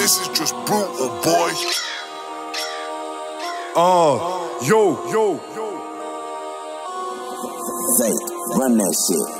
This is just brutal, boy. Yo. Fake, run that shit.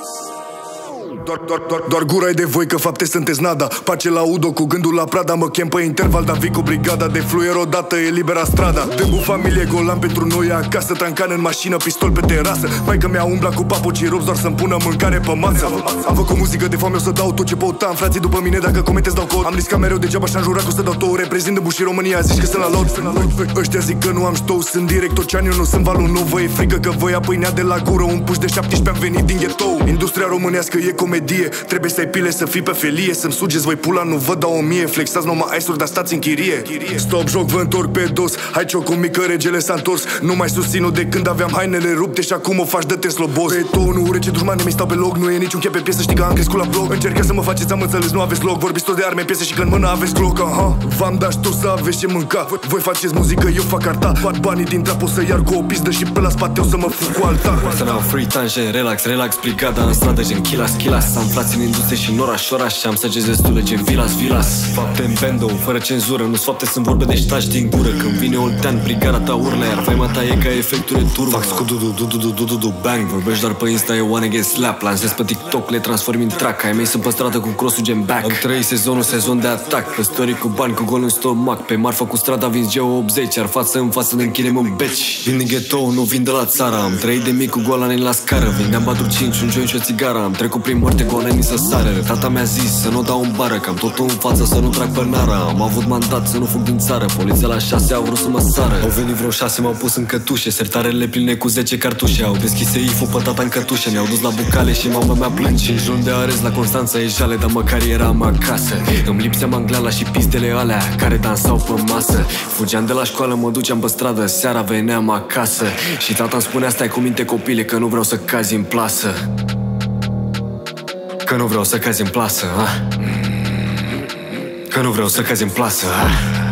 Doar gura e de voi că fapte sunteți nada. Pace la Udo cu gândul la Prada. Mă chem pe interval, dar vii cu brigada. De fluier odată e libera strada. Dâmbu familie, golan pentru noi acasă. Trancan în mașină, pistol pe terasă. Maică mi-a umblat cu papucii rupți doar să-mi pună mâncare pe masă. Am făcut muzică de foame, o să dau tot ce pot. Am frații după mine, dacă comentez dau cod. Am riscat mereu degeaba și-am jurat că o să dau tot. Reprezint Dâmbu și România, zici că sunt la load. Ăștia zic că nu am ștou, sunt direct ocean. Eu nu sunt valul, nu vă e frică că vă ia pâinea de la gură. Un puș de 17 am venit din ghetou. Industria românească e comedie. Trebuie să ai pile să fii pe felie. Să-mi sugeți voi pula, nu vă dau 1000. Flexați numai ice-uri, dar stați în chirie. Stop joc, vă întorc pe dos. Hai ciocu mică, regele s-a întors. Nu mai susținut de când aveam hainele rupte și acum o faci de Teslo-boss. Betonul rece, dușmane mi stau pe loc. Nu e niciun chep pe piesă, știi că am crescut la bloc. Încercați să mă faceți, am înțeles, nu aveți loc. Vorbiți tot de arme, piese și că în mână aveți Glock. V-am dat tot să aveți ce mânca. Voi faceți muzică, eu fac arta. Bat banii din trap, o să iar cu o pizdă și pe la spate o să mă fug cu alta. Să n-au free time, gen relax, brigada în stradă, gen kilas. Am frați în industrie și în oraș. Am săgeți destule, gen vilas. Fapte în bando, fără cenzură. Nu-s fapte, sunt vorbe de ștași din gură. Când vine Oltean, brigada ta urlă. Iar faima ta e ca efectul de turbo. Fac scudu, bang. Vorbești doar pe Insta, eu wanna get slap. Lansez pe TikTok, le transform în track. Ai mei sunt pe stradă cu crossul gen back. Am 3 sezon de atac. Pe story cu bani, cu gol în stomac. Pe marfă cu strada vinzi Geo80. Iar față în față ne închidem în beci. Vin din ghetto, nu vin de la țară. Am trăit de mic cu golani la scară. Vindeam 4-5, un joint și o țigară. Am trecut prin moarte, golanii să sară. Tata mi-a zis să nu dau în bară, că am totul în față să nu trag pe nară. Am avut mandat să nu fug din țară. Poliția la 6 au vrut să mă sară. Au venit vreo 6, m-au pus în cătușe. Sertarele pline cu 10 cartușe. Au deschis seiful pe tata în cătușe. Ne-au dus la bucale și mama mea plânge. 5 luni de arest la Constanța e jale, dar măcar eram acasă. Îmi lipsea mangleala și pizdele alea care dansau pe masă. Fugeam de la școală, mă duceam pe stradă. Seara veneam acasă și tata îmi spunea: stai cu minte copile, că nu vreau să cazi în plasă. Că nu vreau să cazi în plasă, Că nu vreau să cazi în plasă,